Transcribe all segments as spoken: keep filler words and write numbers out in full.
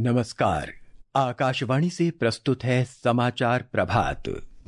नमस्कार। आकाशवाणी से प्रस्तुत है समाचार प्रभात।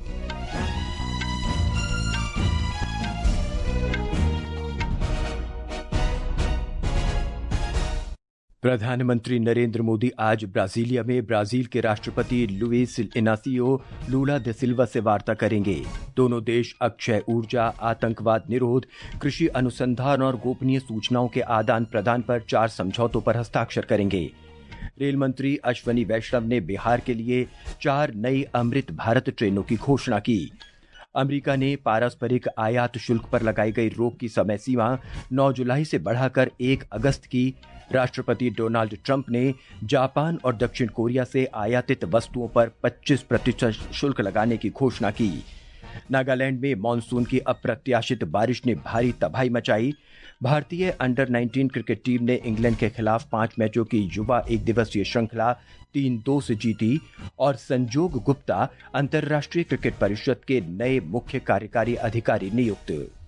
प्रधानमंत्री नरेंद्र मोदी आज ब्राजीलिया में ब्राजील के राष्ट्रपति लुइस इनासियो लूला दा सिल्वा से वार्ता करेंगे। दोनों देश अक्षय ऊर्जा, आतंकवाद निरोध, कृषि अनुसंधान और गोपनीय सूचनाओं के आदान प्रदान पर चार समझौतों पर हस्ताक्षर करेंगे। रेल मंत्री अश्वनी वैष्णव ने बिहार के लिए चार नई अमृत भारत ट्रेनों की घोषणा की। अमेरिका ने पारस्परिक आयात शुल्क पर लगाई गई रोक की समय सीमा नौ जुलाई से बढ़ाकर एक अगस्त की। राष्ट्रपति डोनाल्ड ट्रंप ने जापान और दक्षिण कोरिया से आयातित वस्तुओं पर पच्चीस प्रतिशत शुल्क लगाने की घोषणा की। नागालैंड में मानसून की अप्रत्याशित बारिश ने भारी तबाही मचाई। भारतीय अंडर उन्नीस क्रिकेट टीम ने इंग्लैंड के खिलाफ पांच मैचों की युवा एक दिवसीय श्रृंखला तीन दो से जीती और संजोग गुप्ता अंतर्राष्ट्रीय क्रिकेट परिषद के नए मुख्य कार्यकारी अधिकारी नियुक्त।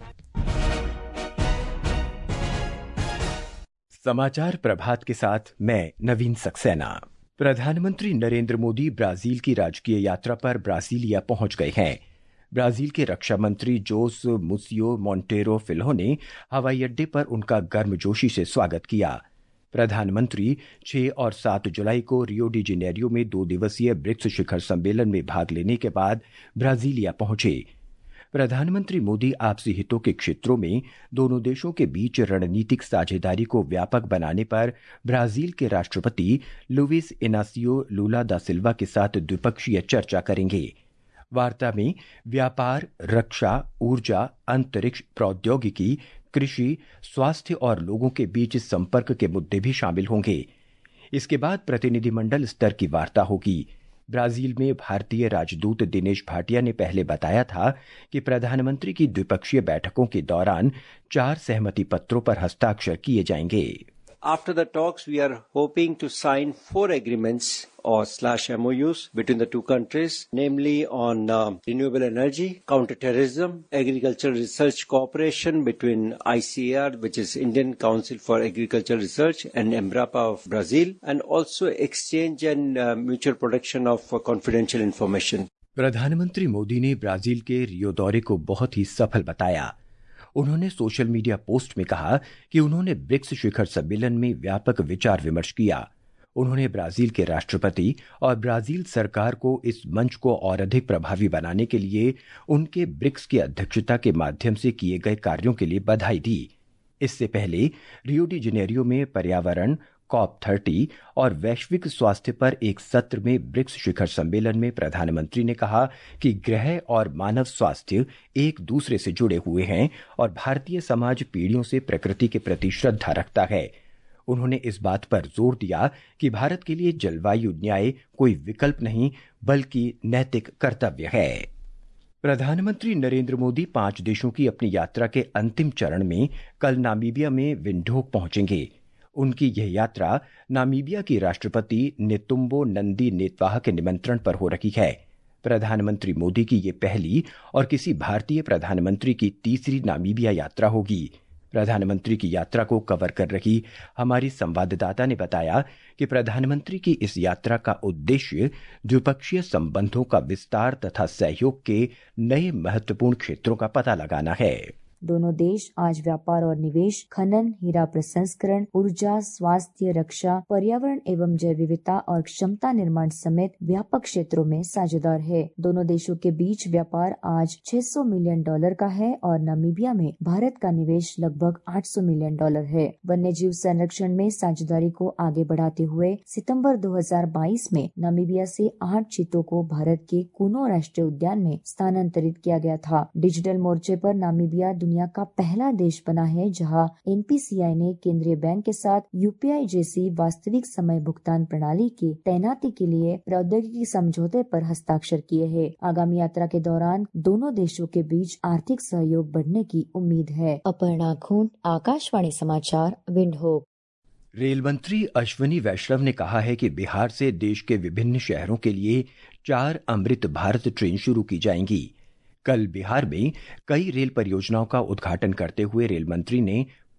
समाचार प्रभात के साथ मैं नवीन सक्सेना। प्रधानमंत्री नरेंद्र मोदी ब्राजील की राजकीय यात्रा पर ब्राजीलिया पहुंच गए हैं। ब्राजील के रक्षा मंत्री जोस मुसियो मोंटेरो फिल्हो ने हवाई अड्डे पर उनका गर्मजोशी से स्वागत किया। प्रधानमंत्री छह और सात जुलाई को रियो डी जेनेरियो में दो दिवसीय ब्रिक्स शिखर सम्मेलन में भाग लेने के बाद ब्राजीलिया पहुंचे। प्रधानमंत्री मोदी आपसी हितों के क्षेत्रों में दोनों देशों के बीच रणनीतिक साझेदारी को व्यापक बनाने पर ब्राजील के राष्ट्रपति लुइस इनासियो लूला दा सिल्वा के साथ द्विपक्षीय चर्चा करेंगे। वार्ता में व्यापार, रक्षा, ऊर्जा, अंतरिक्ष प्रौद्योगिकी, कृषि, स्वास्थ्य और लोगों के बीच संपर्क के मुद्दे भी शामिल होंगे। इसके बाद प्रतिनिधिमंडल स्तर की वार्ता होगी। ब्राजील में भारतीय राजदूत दिनेश भाटिया ने पहले बताया था कि प्रधानमंत्री की द्विपक्षीय बैठकों के दौरान चार सहमति पत्रों पर हस्ताक्षर किए जाएंगे। After the talks, we are hoping to sign four agreements or slash M O Us between the two countries, namely on uh, renewable energy, counterterrorism, agricultural research cooperation between I C A R, which is Indian Council for Agricultural Research, and Embrapa of Brazil, and also exchange and uh, mutual protection of uh, confidential information. प्रधानमंत्री मोदी ने Brazil के रियो दौरे को बहुत ही सफल बताया। उन्होंने social media post में कहा कि उन्होंने ब्रिक्स शिखर सम्मेलन में व्यापक विचार विमर्श किया। उन्होंने ब्राजील के राष्ट्रपति और ब्राजील सरकार को इस मंच को और अधिक प्रभावी बनाने के लिए उनके ब्रिक्स की अध्यक्षता के माध्यम से किए गए कार्यों के लिए बधाई दी। इससे पहले रियो डी जेनेरियो में पर्यावरण, कॉप तीस और वैश्विक स्वास्थ्य पर एक सत्र में ब्रिक्स शिखर सम्मेलन में प्रधानमंत्री ने कहा कि ग्रह और मानव स्वास्थ्य एक दूसरे से जुड़े हुए हैं और भारतीय समाज पीढ़ियों से प्रकृति के प्रति श्रद्धा रखता है। उन्होंने इस बात पर जोर दिया कि भारत के लिए जलवायु न्याय कोई विकल्प नहीं बल्कि नैतिक कर्तव्य है। प्रधानमंत्री नरेंद्र मोदी पांच देशों की अपनी यात्रा के अंतिम चरण में कल नामीबिया में विंडहोक पहुंचेंगे। उनकी यह यात्रा नामीबिया की राष्ट्रपति नेतुम्बो नंदी नेतवाह के निमंत्रण पर हो रही है। प्रधानमंत्री मोदी की ये पहली और किसी भारतीय प्रधानमंत्री की तीसरी नामीबिया यात्रा होगी। प्रधानमंत्री की यात्रा को कवर कर रही हमारी संवाददाता ने बताया कि प्रधानमंत्री की इस यात्रा का उद्देश्य द्विपक्षीय संबंधों का विस्तार तथा सहयोग के नए महत्वपूर्ण क्षेत्रों का पता लगाना है। दोनों देश आज व्यापार और निवेश, खनन, हीरा प्रसंस्करण, ऊर्जा, स्वास्थ्य, रक्षा, पर्यावरण एवं जैव विविधता और क्षमता निर्माण समेत व्यापक क्षेत्रों में साझेदार है। दोनों देशों के बीच व्यापार आज छह सौ मिलियन डॉलर का है और नामीबिया में भारत का निवेश लगभग आठ सौ मिलियन डॉलर है। वन्य जीव संरक्षण में साझेदारी को आगे बढ़ाते हुए सितंबर दो हज़ार बाईस में नामीबिया से आठ चीतों को भारत के कुनो राष्ट्रीय उद्यान में स्थानांतरित किया गया था। डिजिटल मोर्चे पर नामीबिया दुनिया का पहला देश बना है जहां एन पी सी आई ने केंद्रीय बैंक के साथ यू पी आई जैसी वास्तविक समय भुगतान प्रणाली की तैनाती के लिए प्रौद्योगिकी समझौते पर हस्ताक्षर किए हैं। आगामी यात्रा के दौरान दोनों देशों के बीच आर्थिक सहयोग बढ़ने की उम्मीद है। अपर्णा खून, आकाशवाणी समाचार, विंडहोक। रेल मंत्री अश्वनी वैष्णव ने कहा है कि बिहार से देश के विभिन्न शहरों के लिए चार अमृत भारत ट्रेन शुरू की जाएंगी। कल बिहार में कई रेल परियोजनाओं का उद्घाटन करते हुए रेल मंत्री ने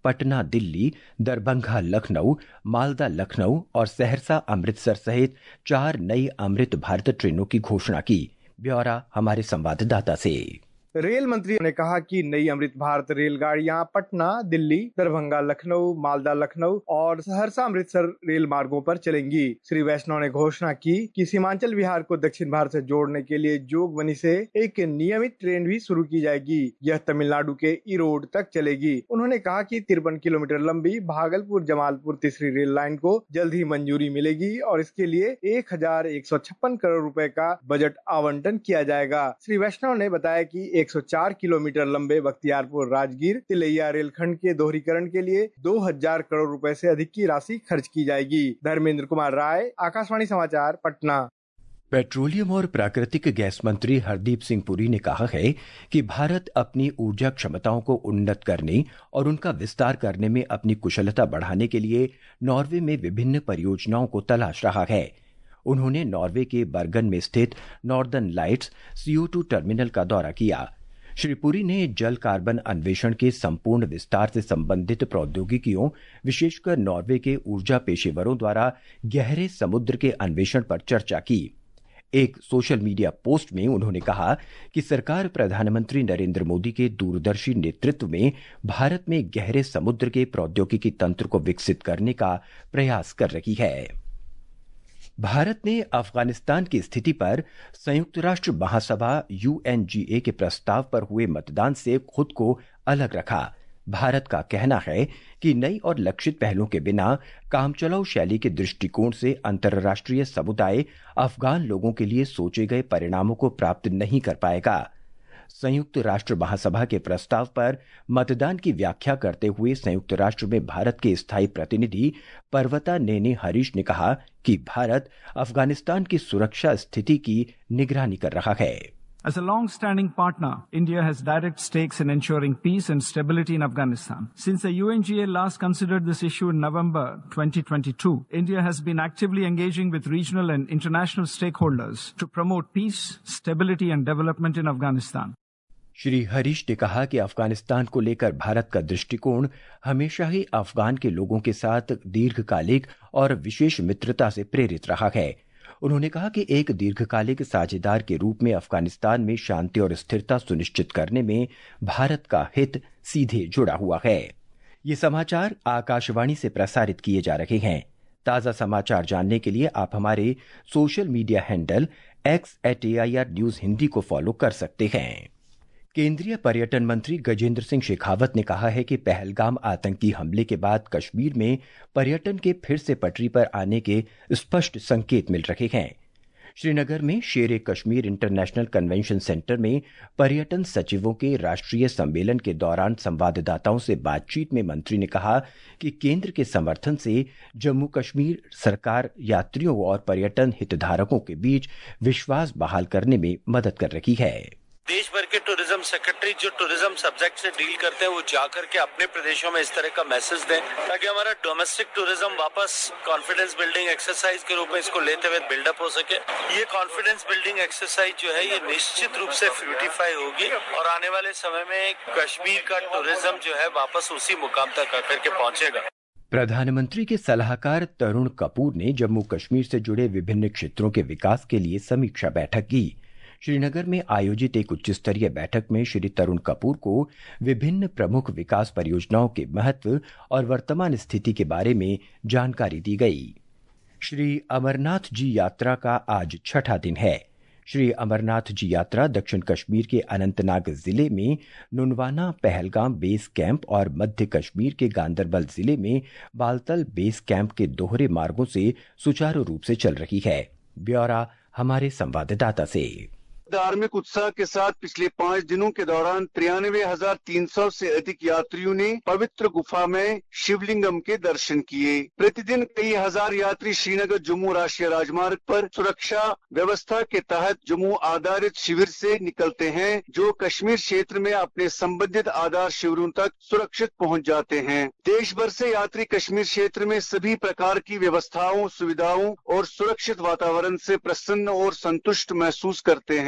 पटना दिल्ली, दरभंगा लखनऊ, मालदा लखनऊ और सहरसा अमृतसर सहित चार नई अमृत भारत ट्रेनों की घोषणा की। ब्यौरा हमारे संवाददाता से। रेल मंत्री ने कहा कि नई अमृत भारत रेलगाड़ियां पटना दिल्ली, दरभंगा लखनऊ, मालदा लखनऊ और सहरसा अमृतसर रेल मार्गों पर चलेंगी। श्री वैष्णव ने घोषणा की कि सीमांचल बिहार को दक्षिण भारत से जोड़ने के लिए जोगबनी से एक नियमित ट्रेन भी शुरू की जाएगी। यह तमिलनाडु के ईरोड तक चलेगी। उन्होंने कहा कि तिरपन किलोमीटर लंबी भागलपुर जमालपुर तीसरी रेल लाइन को जल्द ही मंजूरी मिलेगी और इसके लिए एक हजार एक सौ छप्पन करोड़ रुपए का बजट आवंटन किया जाएगा। श्री वैष्णव ने बताया कि एक सौ चार किलोमीटर लंबे बख्तियारपुर राजगीर तिलैया रेलखंड के दोहरीकरण के लिए दो हजार करोड़ रुपए से अधिक की राशि खर्च की जाएगी। धर्मेंद्र कुमार राय, आकाशवाणी समाचार, पटना। पेट्रोलियम और प्राकृतिक गैस मंत्री हरदीप सिंह पुरी ने कहा है कि भारत अपनी ऊर्जा क्षमताओं को उन्नत करने और उनका विस्तार करने में अपनी कुशलता बढ़ाने के लिए नॉर्वे में विभिन्न परियोजनाओं को तलाश रहा है। उन्होंने नॉर्वे के बर्गन में स्थित Northern Lights C O two terminal का दौरा किया। श्री पुरी ने जल कार्बन अन्वेषण के संपूर्ण विस्तार से संबंधित प्रौद्योगिकियों, विशेषकर नॉर्वे के ऊर्जा पेशेवरों द्वारा गहरे समुद्र के अन्वेषण पर चर्चा की। एक सोशल मीडिया पोस्ट में उन्होंने कहा कि सरकार प्रधानमंत्री नरेंद्र मोदी के दूरदर्शी नेतृत्व में भारत में गहरे समुद्र के प्रौद्योगिकी तंत्र को विकसित करने का प्रयास कर रही है। भारत ने अफगानिस्तान की स्थिति पर संयुक्त राष्ट्र महासभा यू एन जी ए के प्रस्ताव पर हुए मतदान से खुद को अलग रखा। भारत का कहना है कि नई और लक्षित पहलों के बिना कामचलाऊ शैली के दृष्टिकोण से अंतर्राष्ट्रीय समुदाय अफगान लोगों के लिए सोचे गए परिणामों को प्राप्त नहीं कर पाएगा। संयुक्त राष्ट्र महासभा के प्रस्ताव पर मतदान की व्याख्या करते हुए संयुक्त राष्ट्र में भारत के स्थायी प्रतिनिधि पर्वता नेने हरीश ने कहा कि भारत अफगानिस्तान की सुरक्षा स्थिति की निगरानी कर रहा है। As a long-standing partner, India has direct stakes in ensuring peace and stability in Afghanistan. Since the U N G A last considered this issue in November twenty twenty-two, India has been actively engaging with regional and international stakeholders to promote peace, stability and development in Afghanistan. Shri Harish ने कहा कि अफगानिस्तान को लेकर भारत का दृष्टिकोण हमेशा ही अफगान के लोगों के साथ दीर्घकालिक और विशेष मित्रता से प्रेरित रहा है। उन्होंने कहा कि एक दीर्घकालिक साझेदार के रूप में अफगानिस्तान में शांति और स्थिरता सुनिश्चित करने में भारत का हित सीधे जुड़ा हुआ है। ये समाचार आकाशवाणी से प्रसारित किए जा रहे हैं। ताज़ा समाचार जानने के लिए आप हमारे social media handle X at A I R news Hindi को फॉलो कर सकते हैं। केंद्रीय पर्यटन मंत्री गजेंद्र सिंह शेखावत ने कहा है कि पहलगाम आतंकी हमले के बाद कश्मीर में पर्यटन के फिर से पटरी पर आने के स्पष्ट संकेत मिल रहे हैं। श्रीनगर में शेर कश्मीर इंटरनेशनल कन्वेंशन सेंटर में पर्यटन सचिवों के राष्ट्रीय सम्मेलन के दौरान संवाददाताओं से बातचीत में मंत्री ने कहा कि केंद्र के समर्थन से जम्मू कश्मीर सरकार यात्रियों और पर्यटन हितधारकों के बीच विश्वास बहाल करने में मदद कर रही है। देश भर के टूरिज्म सेक्रेटरी जो टूरिज्म सब्जेक्ट से डील करते हैं वो जाकर के अपने प्रदेशों में इस तरह का मैसेज दें ताकि हमारा डोमेस्टिक टूरिज्म वापस कॉन्फिडेंस बिल्डिंग एक्सरसाइज के रूप में इसको लेते हुए बिल्डअप हो सके। ये कॉन्फिडेंस बिल्डिंग एक्सरसाइज जो है ये निश्चित रूप से फ्यूटिफाई होगी और आने वाले समय में कश्मीर का टूरिज्म जो है वापस उसी मुकाम तक आकर के पहुंचेगा। प्रधानमंत्री के सलाहकार तरुण कपूर ने जम्मू कश्मीर से जुड़े विभिन्न क्षेत्रों के विकास के लिए समीक्षा बैठक की। श्रीनगर में आयोजित एक उच्च स्तरीय बैठक में श्री तरुण कपूर को विभिन्न प्रमुख विकास परियोजनाओं के महत्व और वर्तमान स्थिति के बारे में जानकारी दी गई। श्री अमरनाथ जी यात्रा का आज छठा दिन है। श्री अमरनाथ जी यात्रा दक्षिण कश्मीर के अनंतनाग जिले में नुनवाना पहलगाम बेस कैंप और मध्य कश्मीर के गांदरबल जिले में बालतल बेस कैंप के दोहरे मार्गों से सुचारू रूप से चल रही है। ब्यौरा हमारे संवाददाता से। धार्मिक उत्साह के साथ पिछले पाँच दिनों के दौरान तिरानवे हजार तीन सौ से अधिक यात्रियों ने पवित्र गुफा में शिवलिंगम के दर्शन किए। प्रतिदिन कई हजार यात्री श्रीनगर जम्मू राष्ट्रीय राजमार्ग पर सुरक्षा व्यवस्था के तहत जम्मू आधारित शिविर से निकलते हैं, जो कश्मीर क्षेत्र में अपने संबंधित आधार शिविरों तक सुरक्षित पहुंच जाते हैं। देश भर से यात्री कश्मीर क्षेत्र में सभी प्रकार की व्यवस्थाओं, सुविधाओं और सुरक्षित वातावरण से प्रसन्न और संतुष्ट महसूस करते हैं।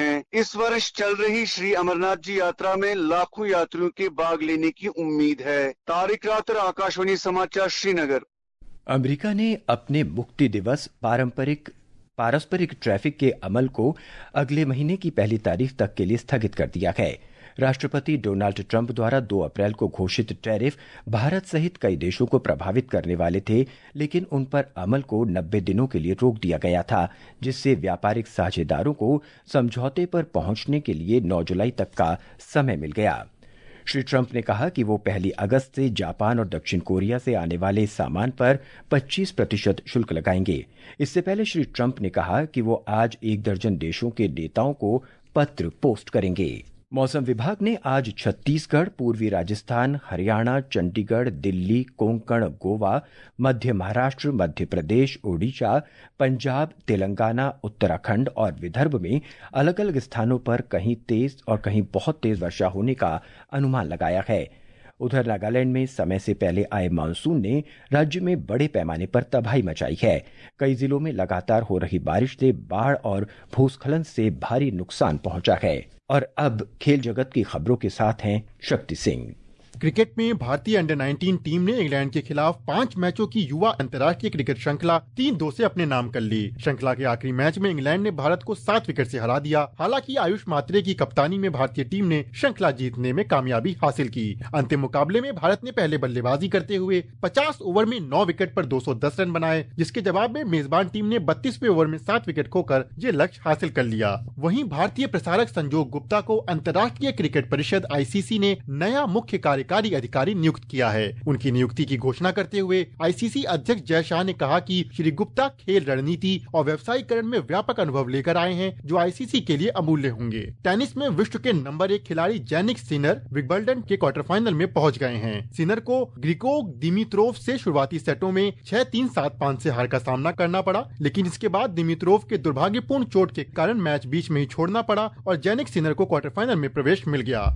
हैं। इस वर्ष चल रही श्री अमरनाथ जी यात्रा में लाखों यात्रियों के भाग लेने की उम्मीद है। तारिक रातर, आकाशवाणी समाचार, श्रीनगर। अमेरिका ने अपने मुक्ति दिवस पारंपरिक पारस्परिक ट्रैफिक के अमल को अगले महीने की पहली तारीख तक के लिए स्थगित कर दिया है। राष्ट्रपति डोनाल्ड ट्रंप द्वारा दो अप्रैल को घोषित टैरिफ भारत सहित कई देशों को प्रभावित करने वाले थे, लेकिन उन पर अमल को नब्बे दिनों के लिए रोक दिया गया था, जिससे व्यापारिक साझेदारों को समझौते पर पहुंचने के लिए नौ जुलाई तक का समय मिल गया। श्री ट्रंप ने कहा कि वो पहली अगस्त से जापान और दक्षिण कोरिया से आने वाले सामान पर पच्चीस प्रतिशत शुल्क लगाएंगे। इससे पहले श्री ट्रंप ने कहा कि वो आज एक दर्जन देशों के नेताओं को पत्र पोस्ट करेंगे। मौसम विभाग ने आज छत्तीसगढ़, पूर्वी राजस्थान, हरियाणा, चंडीगढ़, दिल्ली, कोंकण, गोवा, मध्य महाराष्ट्र, मध्य प्रदेश, ओडिशा, पंजाब, तेलंगाना, उत्तराखंड और विदर्भ में अलग अलग स्थानों पर कहीं तेज और कहीं बहुत तेज वर्षा होने का अनुमान लगाया है। उधर नागालैंड में समय से पहले आए मानसून ने राज्य में बड़े पैमाने पर तबाही मचाई है। कई जिलों में लगातार हो रही बारिश से बाढ़ और भूस्खलन से भारी नुकसान पहुंचा है। और अब खेल जगत की खबरों के साथ हैं शक्ति सिंह। क्रिकेट में भारतीय अंडर नाइनटीन टीम ने इंग्लैंड के खिलाफ पांच मैचों की युवा अंतर्राष्ट्रीय क्रिकेट श्रृंखला तीन दो से अपने नाम कर ली। श्रृंखला के आखिरी मैच में इंग्लैंड ने भारत को सात विकेट से हरा दिया। हालांकि आयुष मात्रे की कप्तानी में भारतीय टीम ने श्रृंखला जीतने में कामयाबी हासिल की। अंतिम मुकाबले में भारत ने पहले बल्लेबाजी करते हुए पचास ओवर में नौ विकेट पर दो सौ दस रन बनाए, जिसके जवाब में मेजबान टीम ने बत्तीसवें ओवर में सात विकेट खोकर ये लक्ष्य हासिल कर लिया। वहीं भारतीय प्रसारक संजोग गुप्ता को अंतर्राष्ट्रीय क्रिकेट परिषद आईसीसी ने नया मुख्य कार्यकारी अधिकारी नियुक्त किया है। उनकी नियुक्ति की घोषणा करते हुए आईसीसी अध्यक्ष जय शाह ने कहा कि श्री गुप्ता खेल रणनीति और व्यवसायीकरण में व्यापक अनुभव लेकर आए हैं, जो आईसीसी के लिए अमूल्य होंगे। टेनिस में विश्व के नंबर एक खिलाड़ी जैनिक सिनर विंबलडन के क्वार्टर फाइनल में पहुंच गए हैं। सिनर को ग्रिगोर दिमित्रोव से शुरुआती सेटों में छह तीन सात पाँच से हार का सामना करना पड़ा, लेकिन इसके बाद दिमित्रोव के दुर्भाग्यपूर्ण चोट के कारण मैच बीच में ही छोड़ना पड़ा और जैनिक सिनर को क्वार्टर फाइनल में प्रवेश मिल गया।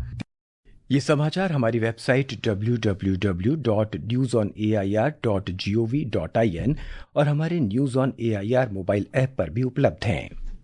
ये समाचार हमारी website W W W dot news on A I R dot G O V dot I N और हमारे news on A I R mobile app पर भी उपलब्ध हैं।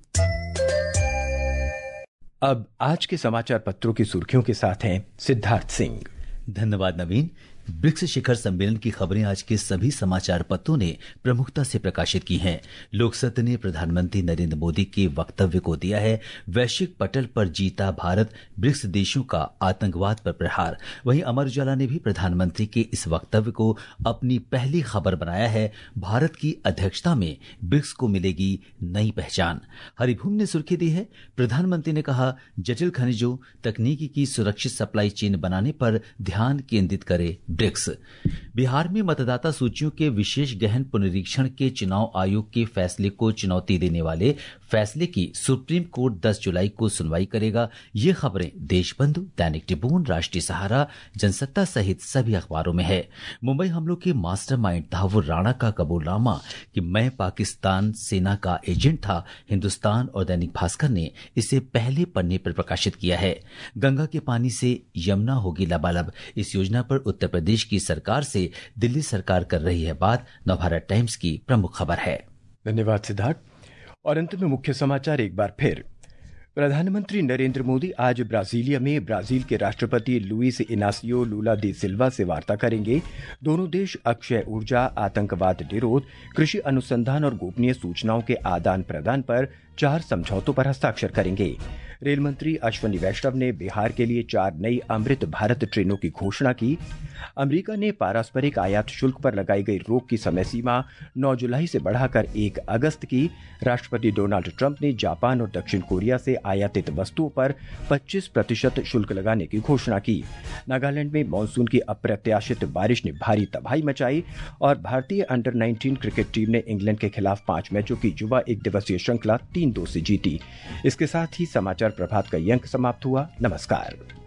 अब आज के समाचार पत्रों की सुर्खियों के साथ हैं सिद्धार्थ सिंह। धन्यवाद नवीन। ब्रिक्स शिखर सम्मेलन की खबरें आज के सभी समाचार पत्रों ने प्रमुखता से प्रकाशित की हैं। लोकसत्ता ने प्रधानमंत्री नरेंद्र मोदी के वक्तव्य को दिया है वैश्विक पटल पर जीता भारत, ब्रिक्स देशों का आतंकवाद पर प्रहार। वहीं अमर उजाला ने भी प्रधानमंत्री के इस वक्तव्य को अपनी पहली खबर बनाया है। भारत की अध्यक्षता में ब्रिक्स को मिलेगी नई पहचान। हरिभूमि ने सुर्खी दी है प्रधानमंत्री ने कहा जटिल खनिजों तकनीकी की सुरक्षित सप्लाई चेन बनाने पर ध्यान केंद्रित करे ब्रिक्स। बिहार में मतदाता सूचियों के विशेष गहन पुनरीक्षण के चुनाव आयोग के फैसले को चुनौती देने वाले फैसले की सुप्रीम कोर्ट दस जुलाई को सुनवाई करेगा। ये खबरें देशबंधु, दैनिक ट्रिब्यून, राष्ट्रीय सहारा, जनसत्ता सहित सभी अखबारों में है। मुंबई हमलों के मास्टरमाइंड तहव्वुर राणा का कबूलनामा कि मैं पाकिस्तान सेना का एजेंट था, हिंदुस्तान और दैनिक भास्कर ने इसे पहले पन्ने पर प्रकाशित किया है। गंगा के पानी से यमुना होगी लबालब, इस योजना पर उत्तर प्रदेश की सरकार से दिल्ली सरकार कर रही है बात, नवभारत टाइम्स की प्रमुख खबर है। धन्यवाद सिद्धार्थ। और अंत में मुख्य समाचार एक बार फिर। प्रधानमंत्री नरेंद्र मोदी आज ब्राजीलिया में ब्राजील के राष्ट्रपति लुइस इनासियो लूला दी सिल्वा से वार्ता करेंगे। दोनों देश अक्षय ऊर्जा, आतंकवाद निरोध, कृषि अनुसंधान और गोपनीय सूचनाओं के आदान प्रदान पर चार समझौतों पर हस्ताक्षर करेंगे। रेल मंत्री अश्वनी वैष्णव ने बिहार के लिए चार नई अमृत भारत ट्रेनों की घोषणा की। अमेरिका ने पारस्परिक आयात शुल्क पर लगाई गई रोक की समय सीमा नौ जुलाई से बढ़ाकर एक अगस्त की। राष्ट्रपति डोनाल्ड ट्रंप ने जापान और दक्षिण कोरिया से आयातित वस्तुओं पर पच्चीस प्रतिशत शुल्क लगाने की घोषणा की। नागालैंड में मानसून की अप्रत्याशित बारिश ने भारी तबाही मचाई और भारतीय अंडर नाइनटीन क्रिकेट टीम ने इंग्लैंड के खिलाफ पांच मैचों की युवा एक दिवसीय श्रृंखला तीन दो से जीती। इसके साथ ही समाचार प्रभात का ये अंक समाप्त हुआ। नमस्कार।